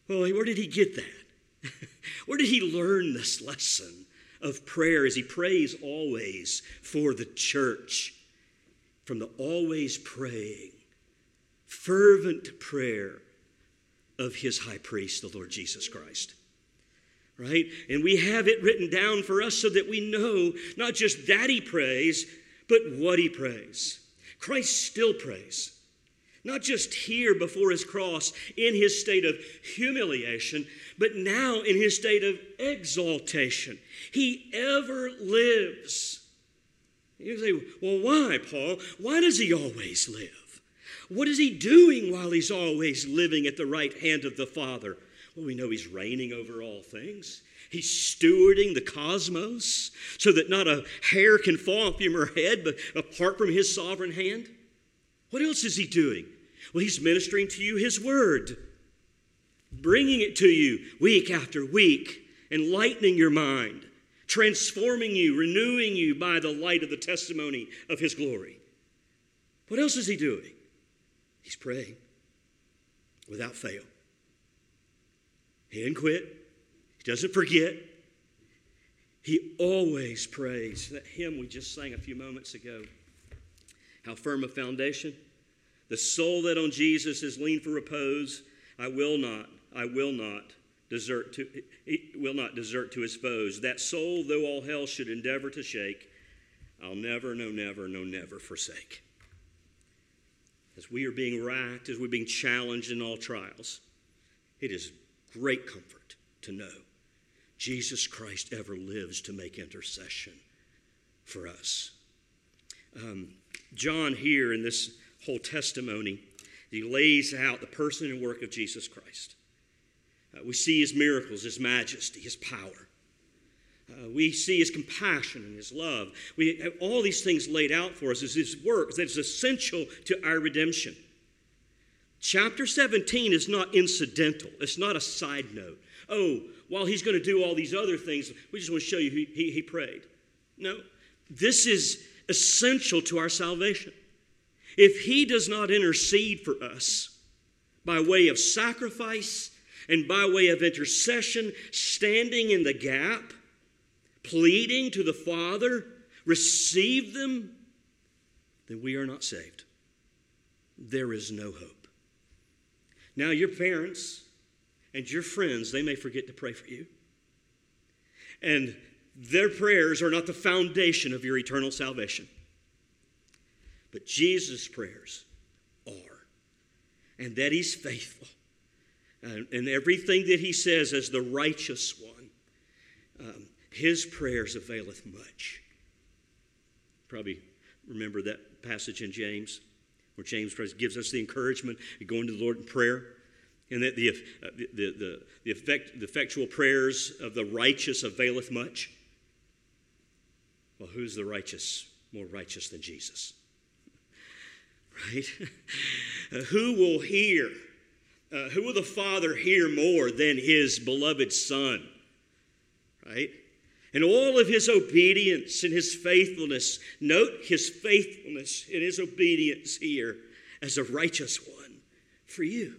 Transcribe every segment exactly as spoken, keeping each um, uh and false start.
Well, where did he get that? Where did he learn this lesson of prayer as he prays always for the church? From the always praying, fervent prayer of his high priest, the Lord Jesus Christ. Right? And we have it written down for us so that we know not just that he prays, but what he prays. Christ still prays. Not just here before his cross in his state of humiliation, but now in his state of exaltation. He ever lives. You say, well, why, Paul? Why does he always live? What is he doing while he's always living at the right hand of the Father? Well, we know he's reigning over all things. He's stewarding the cosmos so that not a hair can fall from your head, but apart from his sovereign hand. What else is he doing? Well, he's ministering to you his word, bringing it to you week after week, enlightening your mind, transforming you, renewing you by the light of the testimony of his glory. What else is he doing? He's praying without fail. He didn't quit. He doesn't forget. He always prays. That hymn we just sang a few moments ago. How firm a foundation. The soul that on Jesus is leaned for repose, I will not, I will not desert to, will not desert to his foes. That soul, though all hell should endeavor to shake, I'll never, no, never, no, never forsake. As we are being racked, as we're being challenged in all trials, it is great comfort to know Jesus Christ ever lives to make intercession for us. Um, John here in this whole testimony, he lays out the person and work of Jesus Christ. Uh, we see his miracles, his majesty, his power. Uh, we see his compassion and his love. We have all these things laid out for us as his work that is essential to our redemption. Chapter seventeen is not incidental. It's not a side note. Oh, while he's going to do all these other things, we just want to show you he, he, he prayed. No, this is essential to our salvation. If he does not intercede for us by way of sacrifice and by way of intercession, standing in the gap, pleading to the Father, receive them, then we are not saved. There is no hope. Now, your parents and your friends, they may forget to pray for you. And their prayers are not the foundation of your eternal salvation. But Jesus' prayers are. And that he's faithful. And, and everything that he says as the righteous one, um, his prayers availeth much. Probably remember that passage in James, where James gives us the encouragement of going to the Lord in prayer. And that the, uh, the, the, the, effect, the effectual prayers of the righteous availeth much. Well, who's the righteous more righteous than Jesus? Right? uh, who will hear? Uh, who will the Father hear more than his beloved Son? Right? And all of his obedience and his faithfulness. Note his faithfulness and his obedience here as a righteous one for you.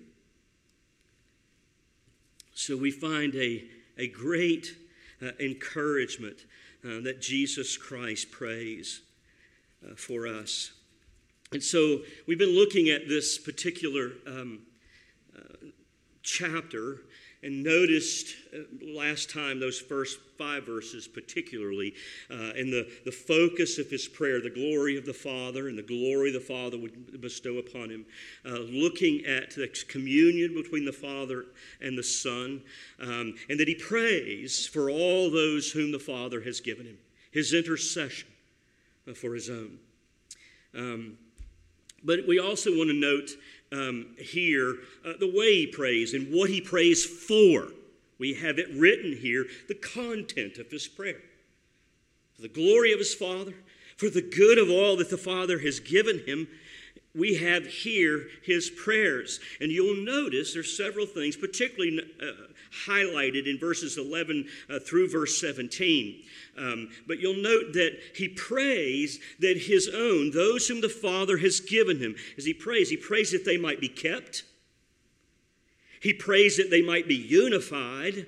So we find a, a great uh, encouragement uh, that Jesus Christ prays uh, for us. And so we've been looking at this particular um, uh, chapter and noticed uh, last time those first five verses particularly uh, and the, the focus of his prayer, the glory of the Father and the glory the Father would bestow upon him, uh, looking at the communion between the Father and the Son, um, and that he prays for all those whom the Father has given him, his intercession uh, for his own. Um, but we also want to note Um, here, uh, the way he prays and what he prays for. We have it written here, the content of his prayer. For the glory of his Father, for the good of all that the Father has given him, we have here his prayers. And you'll notice there's several things, particularly uh, highlighted in verses eleven uh, through verse seventeen. Um, but you'll note that he prays that his own, those whom the Father has given him, as he prays, he prays that they might be kept. He prays that they might be unified.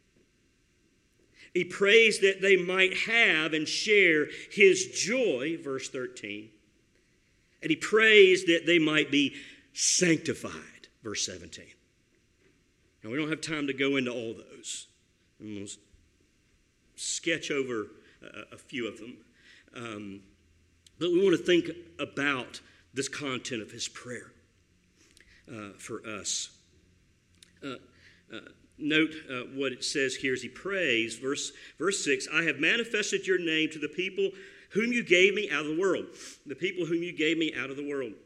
He prays that they might have and share his joy, verse thirteen. And he prays that they might be sanctified, verse seventeen. Now, we don't have time to go into all those. I'm going to sketch over a, a few of them. Um, but we want to think about this content of his prayer uh, for us. Uh, uh, note uh, what it says here as he prays. Verse, verse six, I have manifested your name to the people whom you gave me out of the world. The people whom you gave me out of the world.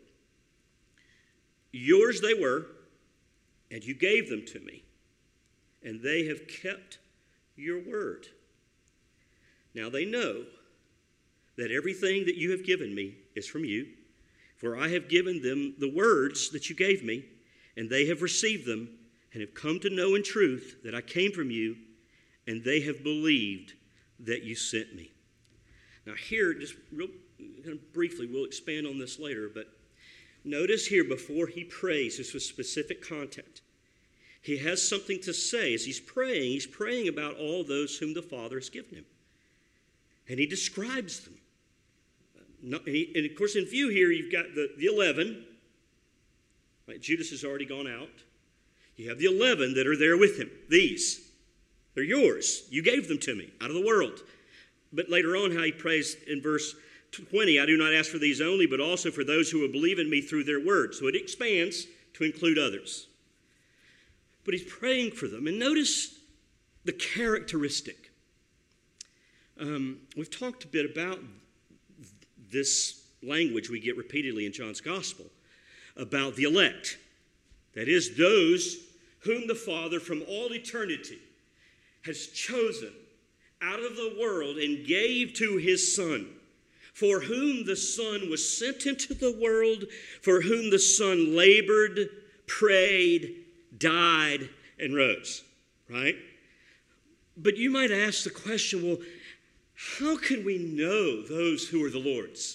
Yours they were, and you gave them to me, and they have kept your word. Now they know that everything that you have given me is from you, for I have given them the words that you gave me, and they have received them, and have come to know in truth that I came from you, and they have believed that you sent me. Now here, just real kind of briefly, we'll expand on this later, but notice here before he prays, this was specific content. He has something to say. As he's praying, he's praying about all those whom the Father has given him. And he describes them. And, he, and of course, in view here, you've got the, the eleven. Right? Judas has already gone out. You have the eleven that are there with him. These, they're yours. You gave them to me out of the world. But later on, how he prays in verse twenty, I do not ask for these only, but also for those who will believe in me through their word. So it expands to include others. But he's praying for them. And notice the characteristic. Um, we've talked a bit about this language we get repeatedly in John's gospel about the elect. That is, those whom the Father from all eternity has chosen out of the world and gave to his Son, for whom the Son was sent into the world, for whom the Son labored, prayed, died, and rose, right? But you might ask the question, well, how can we know those who are the Lord's?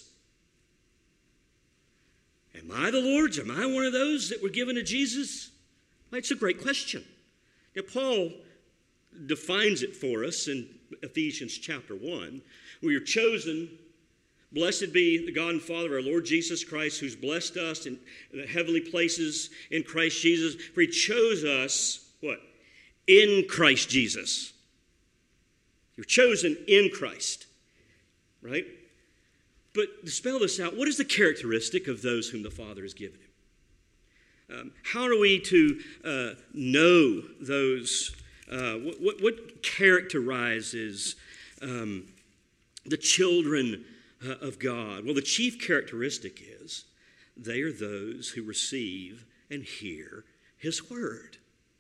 Am I the Lord's? Am I one of those that were given to Jesus? Well, it's a great question. Now, Paul defines it for us in Ephesians chapter one. We are chosen. Blessed be the God and Father of our Lord Jesus Christ, who's blessed us in the heavenly places in Christ Jesus. For he chose us, what? In Christ Jesus. You're chosen in Christ, right? But to spell this out, what is the characteristic of those whom the Father has given him? Um, how are we to uh, know those? Uh, what, what, what characterizes um, the children uh, of God? Well, the chief characteristic is they are those who receive and hear his word.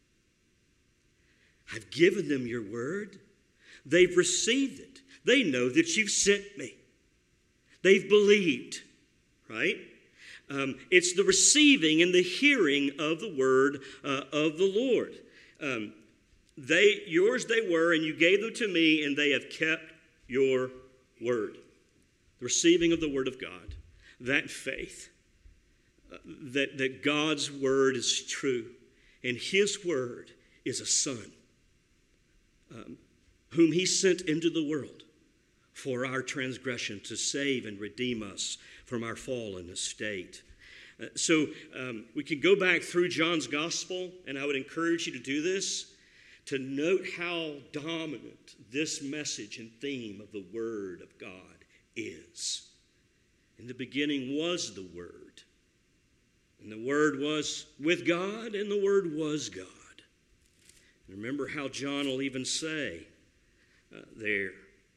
I've given them your word. They've received it. They know that you've sent me. They've believed, right? Um, it's the receiving and the hearing of the word uh, of the Lord. Um, they, yours they were, and you gave them to me, and they have kept your word. The receiving of the word of God, that faith, uh, that, that God's word is true, and his word is a son, um, whom he sent into the world for our transgression, to save and redeem us from our fallen estate. Uh, so um, we can go back through John's gospel, and I would encourage you to do this, to note how dominant this message and theme of the Word of God is. In the beginning was the Word, and the Word was with God, and the Word was God. And remember how John will even say uh, there,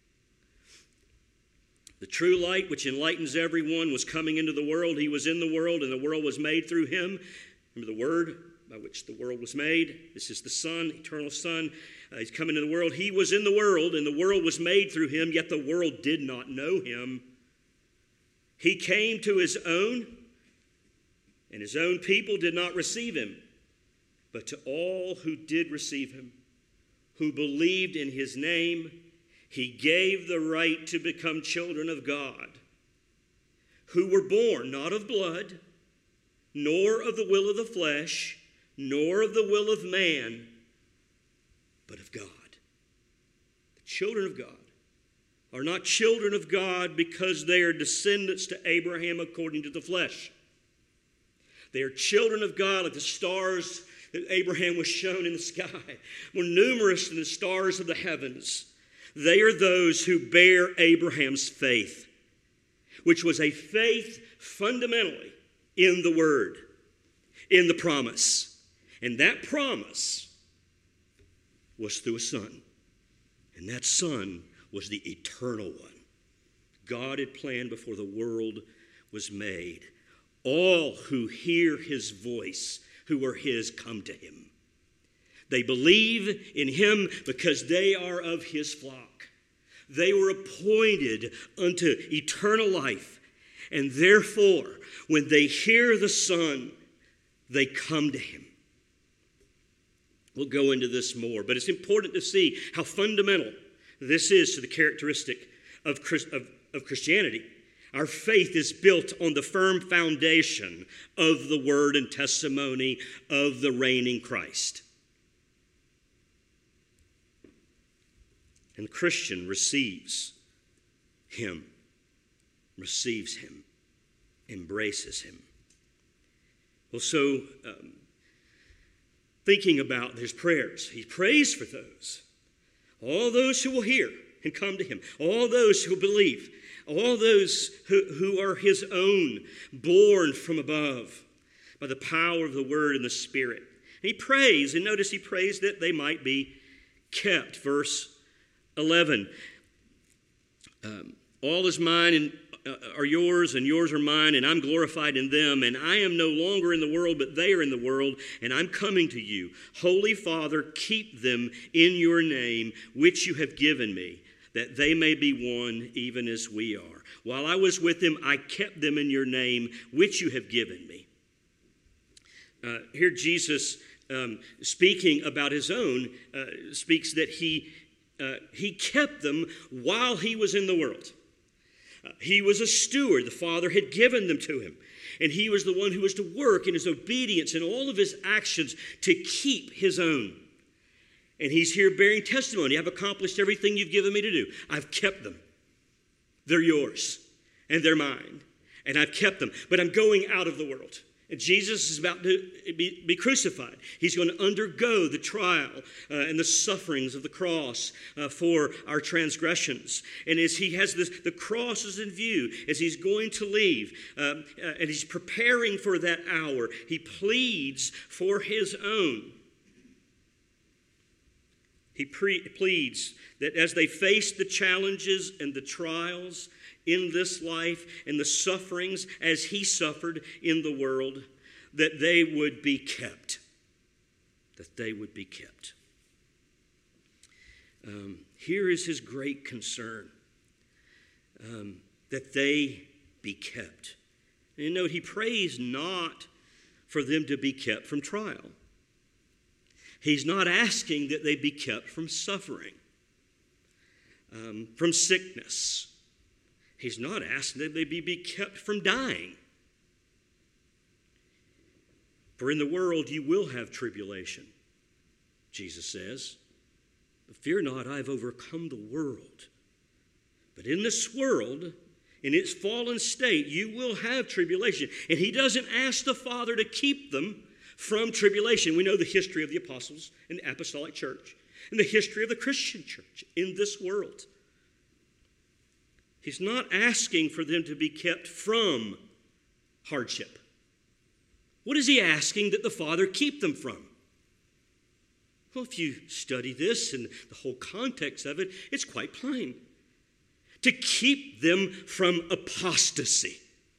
the true light which enlightens everyone was coming into the world. He was in the world, and the world was made through him. Remember the Word by which the world was made. This is the Son, eternal Son. Uh, he's come into the world. He was in the world, and the world was made through him, yet the world did not know him. He came to his own, and his own people did not receive him. But to all who did receive him, who believed in his name, he gave the right to become children of God, who were born not of blood, nor of the will of the flesh, nor of the will of man, but of God. The children of God are not children of God because they are descendants to Abraham according to the flesh. They are children of God like the stars that Abraham was shown in the sky. More numerous than the stars of the heavens. They are those who bear Abraham's faith, which was a faith fundamentally in the Word, in the promise. And that promise was through a Son. And that Son was the eternal one. God had planned before the world was made. All who hear his voice, who are his, come to him. They believe in him because they are of his flock. They were appointed unto eternal life. And therefore, when they hear the Son, they come to him. We'll go into this more, but it's important to see how fundamental this is to the characteristic of, of, of Christianity. Our faith is built on the firm foundation of the word and testimony of the reigning Christ. And the Christian receives him, receives him, embraces him. Well, so um, thinking about his prayers, he prays for those, all those who will hear and come to him, all those who will believe, all those who, who are his own, born from above by the power of the word and the Spirit. And he prays, and notice he prays that they might be kept. Verse eleven, um, all is mine and uh, are yours, and yours are mine, and I'm glorified in them, and I am no longer in the world, but they are in the world, and I'm coming to you. Holy Father, keep them in your name, which you have given me, that they may be one even as we are. While I was with them, I kept them in your name, which you have given me. Uh, here Jesus, um, speaking about his own, uh, speaks that he, uh, he kept them while he was in the world. Uh, he was a steward. The Father had given them to him. And he was the one who was to work in his obedience and all of his actions to keep his own. And he's here bearing testimony. I've accomplished everything you've given me to do. I've kept them. They're yours. And they're mine. And I've kept them. But I'm going out of the world. And Jesus is about to be, be crucified. He's going to undergo the trial uh, and the sufferings of the cross uh, for our transgressions. And as he has this, the cross is in view, as he's going to leave, um, uh, and he's preparing for that hour, he pleads for his own. He pre- pleads that as they face the challenges and the trials in this life and the sufferings as he suffered in the world, that they would be kept. That they would be kept. Um, here is his great concern, um, that they be kept. And you note, he prays not for them to be kept from trial. He's not asking that they be kept from suffering, um, from sickness. He's not asking that they be, be kept from dying. For in the world you will have tribulation, Jesus says. But fear not, I have overcome the world. But in this world, in its fallen state, you will have tribulation. And he doesn't ask the Father to keep them from tribulation. We know the history of the apostles and the apostolic church and the history of the Christian church in this world. He's not asking for them to be kept from hardship. What is he asking that the Father keep them from? Well, if you study this and the whole context of it, it's quite plain. To keep them from apostasy.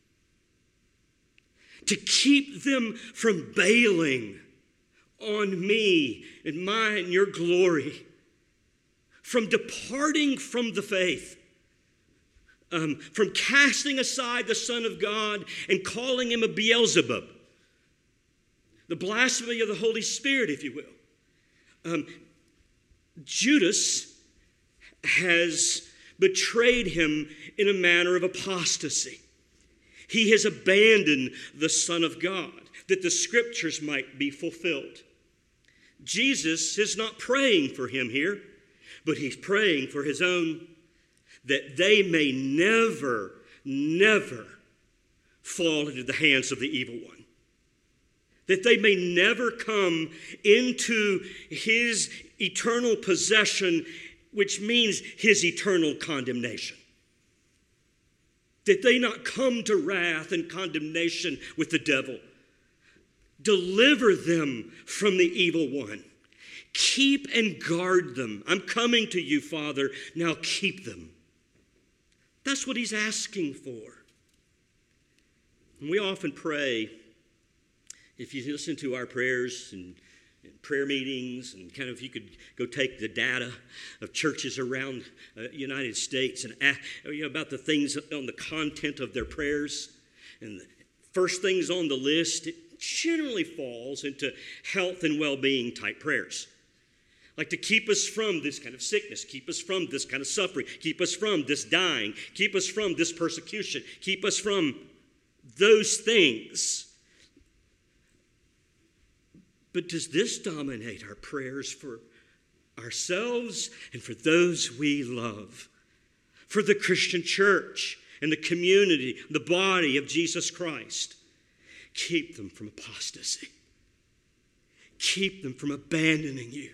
To keep them from bailing on me and mine, your glory. From departing from the faith. Um, from casting aside the Son of God and calling him a Beelzebub. The blasphemy of the Holy Spirit, if you will. Um, Judas has betrayed him in a manner of apostasy. He has abandoned the Son of God. that the scriptures might be fulfilled. Jesus is not praying for him here, but he's praying for his own, that they may never, never fall into the hands of the evil one. That they may never come into his eternal possession, which means his eternal condemnation. That they not come to wrath and condemnation with the devil. Deliver them from the evil one. Keep and guard them. I'm coming to you, Father. Now keep them. That's what he's asking for. And we often pray, if you listen to our prayers and, and prayer meetings, and kind of if you could go take the data of churches around the uh, United States and ask, you know, about the things on the content of their prayers, and the first things on the list, it generally falls into health and well-being type prayers. Like to keep us from this kind of sickness, keep us from this kind of suffering, keep us from this dying, keep us from this persecution, keep us from those things. But does this dominate our prayers for ourselves and for those we love? For the Christian church and the community, the body of Jesus Christ? Keep them from apostasy. Keep them from abandoning you.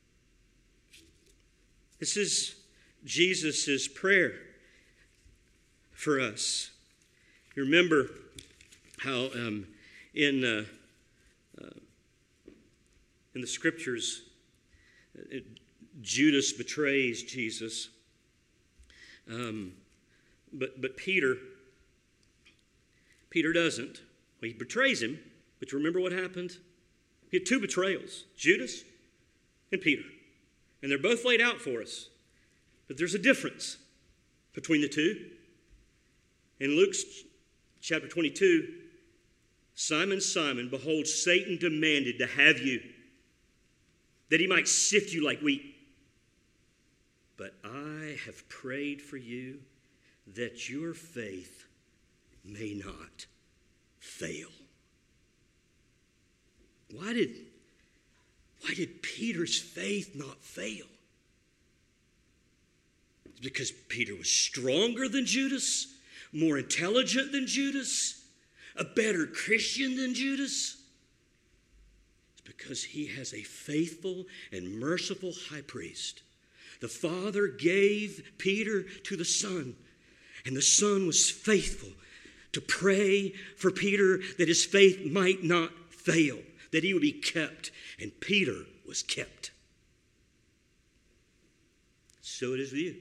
This is Jesus' prayer for us. You remember how um, in uh, uh, in the scriptures, it, Judas betrays Jesus, um, but but Peter Peter doesn't. Well, he betrays him, but you remember what happened? He had two betrayals: Judas and Peter. And they're both laid out for us. But there's a difference between the two. In Luke's chapter twenty-two, Simon, Simon, behold, Satan demanded to have you, that he might sift you like wheat. But I have prayed for you that your faith may not fail. Why did Why did Peter's faith not fail? It's because Peter was stronger than Judas, more intelligent than Judas, a better Christian than Judas. It's because he has a faithful and merciful high priest. The Father gave Peter to the Son, and the Son was faithful to pray for Peter that his faith might not fail, that he would be kept. And Peter was kept. So it is with you.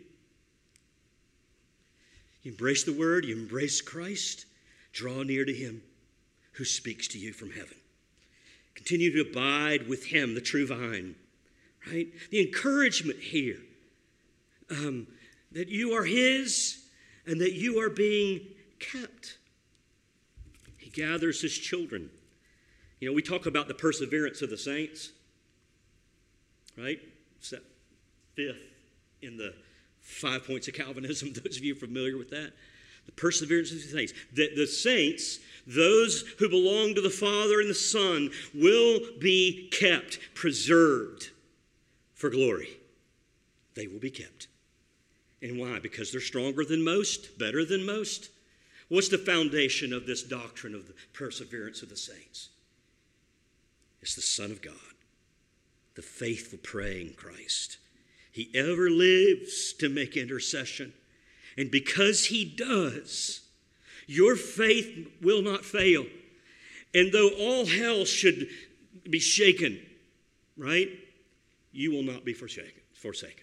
You embrace the word, you embrace Christ, draw near to him who speaks to you from heaven. Continue to abide with him, the true vine. Right? The encouragement here um, that you are his and that you are being kept. He gathers his children. You know, we talk about the perseverance of the saints, right? It's that fifth in the five points of Calvinism, those of you familiar with that. The perseverance of the saints. That the saints, those who belong to the Father and the Son, will be kept, preserved for glory. They will be kept. And why? Because they're stronger than most, better than most. What's the foundation of this doctrine of the perseverance of the saints? It's the Son of God, the faithful praying Christ. He ever lives to make intercession. And because he does, your faith will not fail. And though all hell should be shaken, right, you will not be forsaken. forsaken.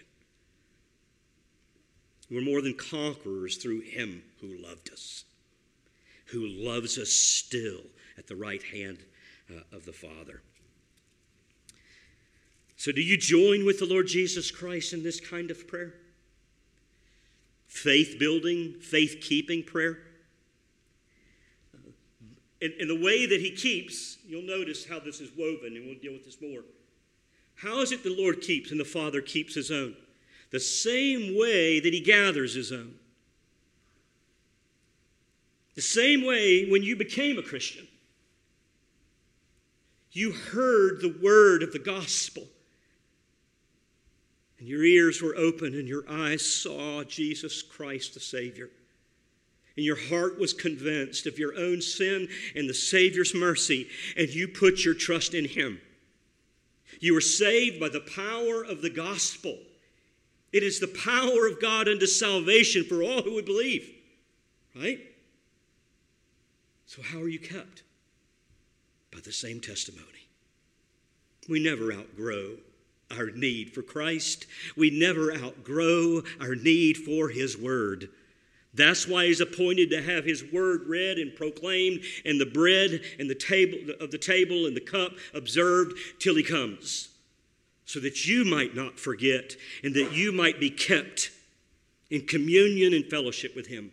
We're more than conquerors through him who loved us, who loves us still at the right hand Uh, of the Father. So do you join with the Lord Jesus Christ in this kind of prayer? Faith-building, faith-keeping prayer? Uh, in, in the way that he keeps, you'll notice how this is woven, and we'll deal with this more. How is it the Lord keeps and the Father keeps his own? The same way that he gathers his own. The same way when you became a Christian. You heard the word of the gospel. And your ears were open and your eyes saw Jesus Christ the Savior. And your heart was convinced of your own sin and the Savior's mercy, and you put your trust in Him. You were saved by the power of the gospel. It is the power of God unto salvation for all who would believe. Right? So how are you kept? By the same testimony. We never outgrow our need for Christ. We never outgrow our need for His Word. That's why He's appointed to have His Word read and proclaimed, and the bread and the table of the table and the cup observed till He comes, so that you might not forget and that you might be kept in communion and fellowship with Him.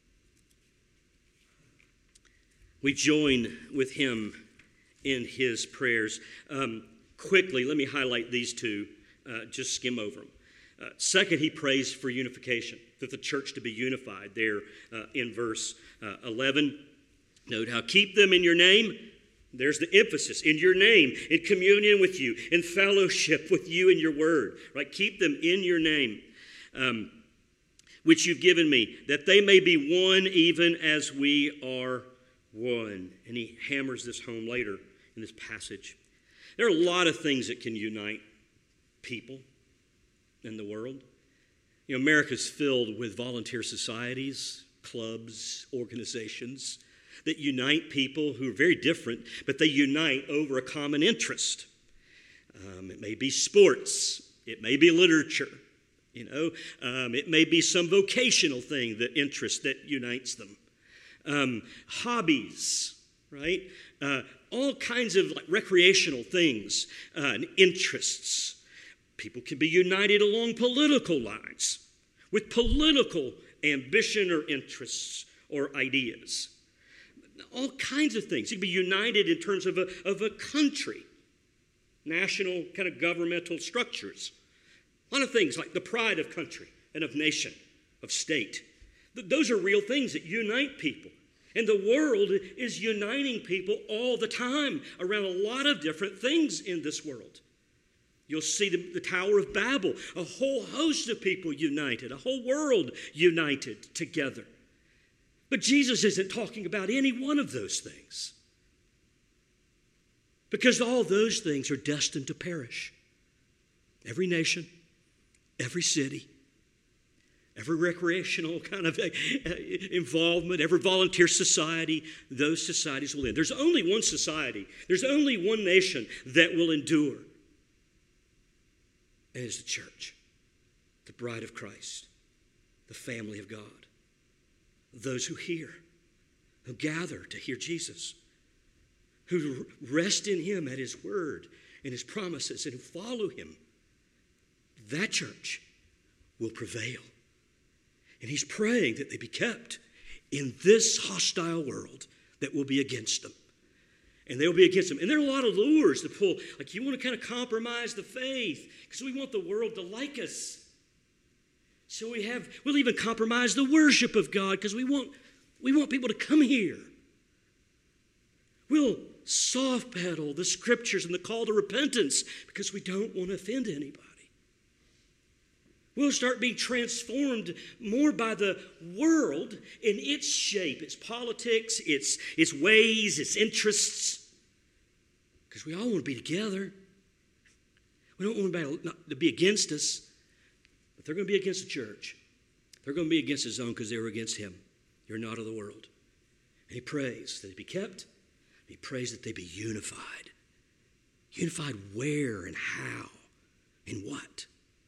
We join with Him in His prayers. Um, quickly, let me highlight these two, uh, just skim over them. Uh, second, He prays for unification, that the church to be unified there uh, in verse uh, eleven. Note how, keep them in your name. There's the emphasis, in your name, in communion with you, in fellowship with you in your word. Right? Keep them in your name, um, which you've given me, that they may be one even as we are one. And he hammers this home later in this passage. There are a lot of things that can unite people in the world. You know, America's filled with volunteer societies, clubs, organizations that unite people who are very different, but they unite over a common interest. Um, it may be sports. It may be literature. You know, um, it may be some vocational thing that interests, that unites them. Um, hobbies, right? Uh, all kinds of like recreational things uh, and interests. People can be united along political lines with political ambition or interests or ideas. All kinds of things. You can be united in terms of a, of a country, national kind of governmental structures. A lot of things like the pride of country and of nation, of state. Those are real things that unite people. And the world is uniting people all the time around a lot of different things in this world. You'll see the, the Tower of Babel, a whole host of people united, a whole world united together. But Jesus isn't talking about any one of those things, because all those things are destined to perish. Every nation, every city, every recreational kind of involvement, every volunteer society, those societies will end. There's only one society, there's only one nation that will endure. And it's the church, the bride of Christ, the family of God. Those who hear, who gather to hear Jesus, who rest in Him at His word and His promises and who follow Him, that church will prevail. And He's praying that they be kept in this hostile world that will be against them. And they'll be against them. And there are a lot of lures to pull. Like, you want to kind of compromise the faith because we want the world to like us. So we have, we'll even compromise the worship of God because we want, we want people to come here. We'll soft pedal the scriptures and the call to repentance because we don't want to offend anybody. We'll start being transformed more by the world in its shape, its politics, its, its ways, its interests. Because we all want to be together. We don't want anybody to be against us. But they're going to be against the church. They're going to be against His own because they were against Him. You're not of the world. And He prays that they be kept. He prays that they be unified. Unified where and how and what?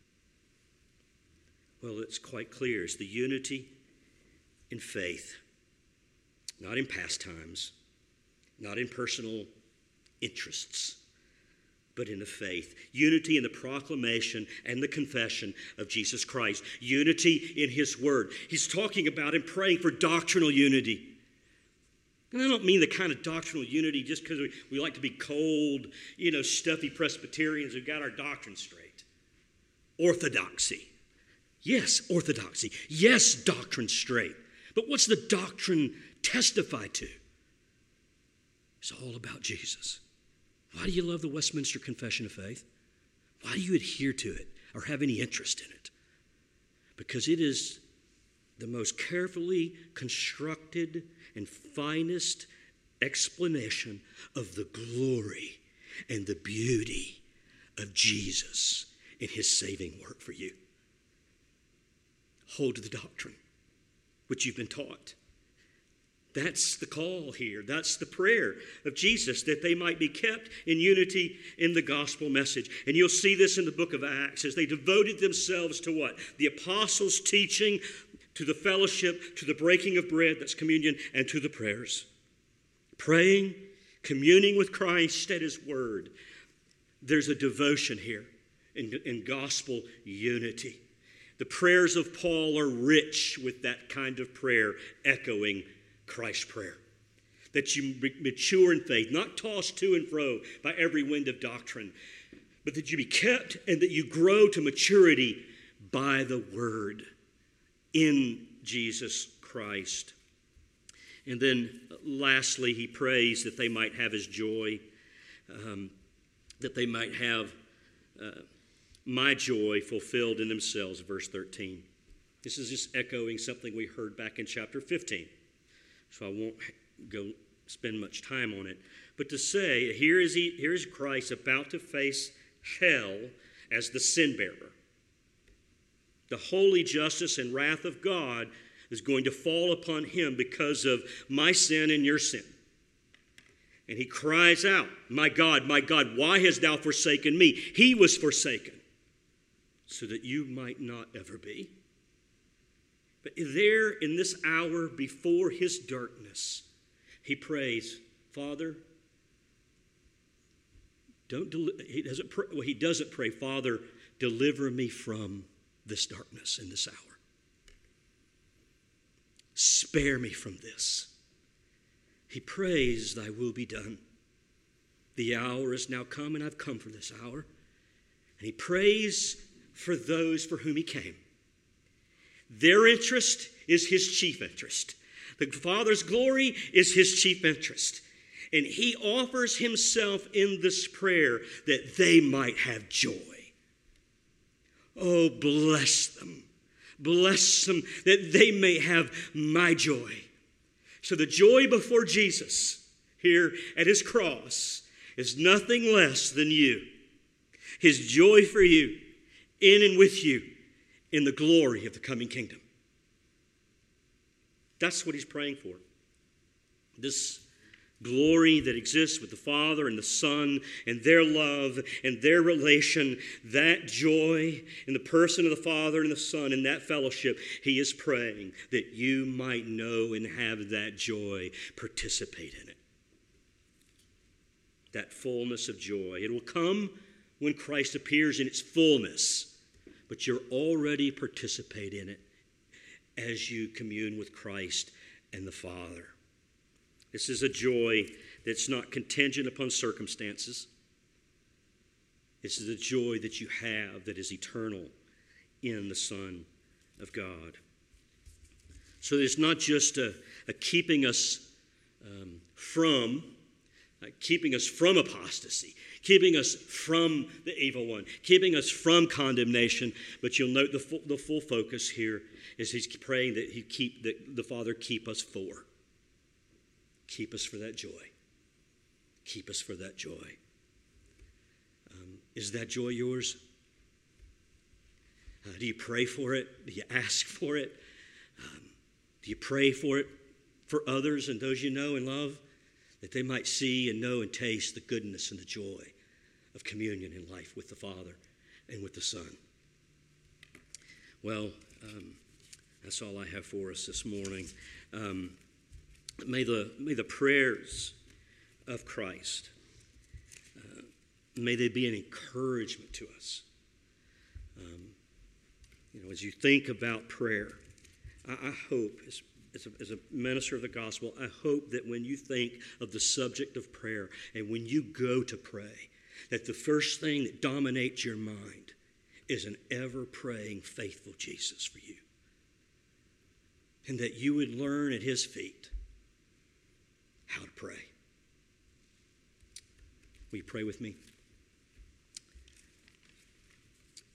Well, it's quite clear. It's the unity in faith, not in pastimes, not in personal interests, but in the faith. Unity in the proclamation and the confession of Jesus Christ. Unity in His word. He's talking about and praying for doctrinal unity. And I don't mean the kind of doctrinal unity just because we, we like to be cold, you know, stuffy Presbyterians who've got our doctrine straight. Orthodoxy. Yes, orthodoxy. Yes, doctrine straight. But what's the doctrine testify to? It's all about Jesus. Why do you love the Westminster Confession of Faith? Why do you adhere to it or have any interest in it? Because it is the most carefully constructed and finest explanation of the glory and the beauty of Jesus in his saving work for you. Hold to the doctrine which you've been taught. That's the call here. That's the prayer of Jesus, that they might be kept in unity in the gospel message. And you'll see this in the book of Acts as they devoted themselves to what? The apostles' teaching, to the fellowship, to the breaking of bread, that's communion, and to the prayers. Praying, communing with Christ at his word. There's a devotion here in, in gospel unity. The prayers of Paul are rich with that kind of prayer, echoing Christ's prayer. That you mature in faith, not tossed to and fro by every wind of doctrine, but that you be kept and that you grow to maturity by the word in Jesus Christ. And then lastly, he prays that they might have his joy, um, that they might have uh, my joy fulfilled in themselves, verse thirteen. This is just echoing something we heard back in chapter fifteen. So I won't go spend much time on it. But to say, here is, he, here is Christ about to face hell as the sin bearer. The holy justice and wrath of God is going to fall upon him because of my sin and your sin. And he cries out, my God, my God, why hast thou forsaken me? He was forsaken so that you might not ever be. But there, in this hour before his darkness, he prays, Father, don't del- he doesn't pray, well, he doesn't pray, Father, deliver me from this darkness in this hour. Spare me from this. He prays, thy will be done. The hour is now come, and I've come for this hour. And he prays for those for whom he came. Their interest is his chief interest. The Father's glory is his chief interest. And he offers himself in this prayer that they might have joy. Oh, bless them. Bless them that they may have my joy. So the joy before Jesus here at his cross is nothing less than you. His joy for you, in and with you, in the glory of the coming kingdom. That's what he's praying for. This glory that exists with the Father and the Son and their love and their relation, that joy in the person of the Father and the Son and that fellowship, he is praying that you might know and have that joy, participate in it. That fullness of joy. It will come when Christ appears in its fullness. But you're already participate in it as you commune with Christ and the Father. This is a joy that's not contingent upon circumstances. This is a joy that you have that is eternal in the Son of God. So it's not just a, a keeping us um, from, uh, keeping us from apostasy, keeping us from the evil one, keeping us from condemnation. But you'll note the full, the full focus here is he's praying that he keep that the Father keep us for. Keep us for that joy. Keep us for that joy. Um, is that joy yours? Uh, do you pray for it? Do you ask for it? Um, do you pray for it for others and those you know and love? That they might see and know and taste the goodness and the joy of communion in life with the Father and with the Son. Well, um, that's all I have for us this morning. Um, may the may the prayers of Christ, uh, may they be an encouragement to us. Um, you know, as you think about prayer, I, I hope as As a, as a minister of the gospel, I hope that when you think of the subject of prayer and when you go to pray, that the first thing that dominates your mind is an ever-praying, faithful Jesus for you. And that you would learn at his feet how to pray. Will you pray with me?